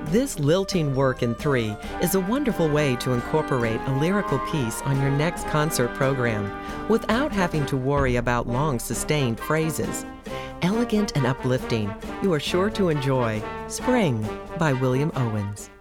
This lilting work in 3 is a wonderful way to incorporate a lyrical piece on your next concert program without having to worry about long sustained phrases. Elegant and uplifting, you are sure to enjoy Spring by William Owens.